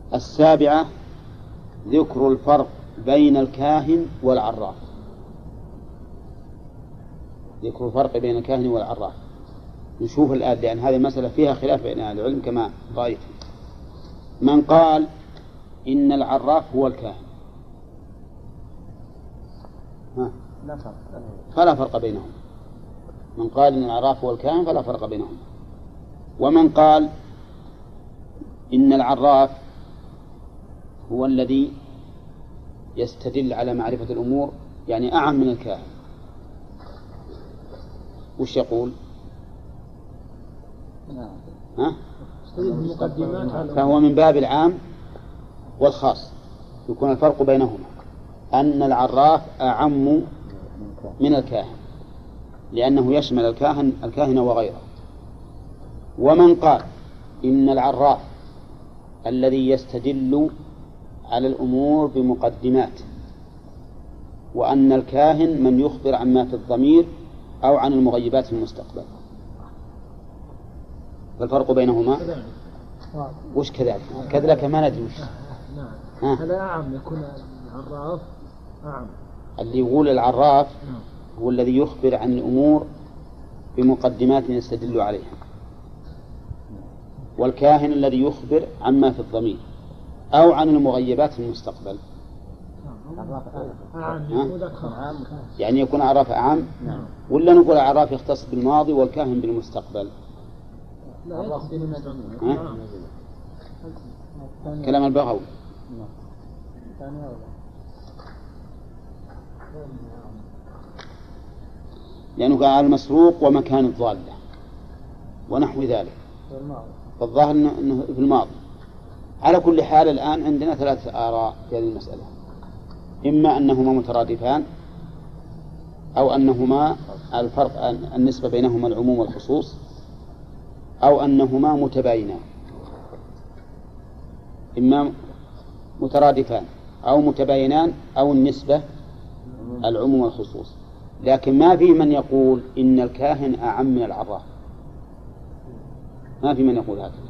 السابعة ذكر الفرق بين الكاهن والعراف. ذكر الفرق بين الكاهن والعراف. نشوف الآن لأن هذه المسألة فيها خلاف بين أهل العلم كما رأيت. من قال إن العراف هو الكاهن فلا فرق بينهم. من قال إن العراف هو الكاهن فلا فرق بينهم. ومن قال إن العراف هو الذي يستدل على معرفة الأمور يعني أعم من الكاهن، وش يقول؟ فهو من باب العام والخاص، يكون الفرق بينهما أن العراف أعم من الكاهن لأنه يشمل الكاهن وغيره. ومن قال إن العراف الذي يستدل على الأمور بمقدمات، وأن الكاهن من يخبر عما في الضمير أو عن المغيبات في المستقبل، فالفرق بينهما وش كذلك؟ كذلك ما ندري وش. هذا أعم، يكون العراف أعم. اللي يقول العراف هو الذي يخبر عن الأمور بمقدمات يستدل عليها، والكاهن الذي يخبر عما في الضمير أو عن المغيبات في المستقبل. يعني يكون عراف أعم، ولا نقول عراف يختص بالماضي والكاهن بالمستقبل؟ كلام البغوي. لأنه قال على المسروق ومكان الضالة ونحو ذلك، فالظاهر أنه في الماضي. على كل حال الآن عندنا 3 آراء في هذه المسألة، إما أنهما مترادفان، أو أنهما الفرق النسبة بينهما العموم والخصوص، أو أنهما متباينان. إما مترادفان أو متباينان أو النسبة العموم والخصوص، لكن ما في من يقول إن الكاهن أعم من العراف، ما في من يقول هذا.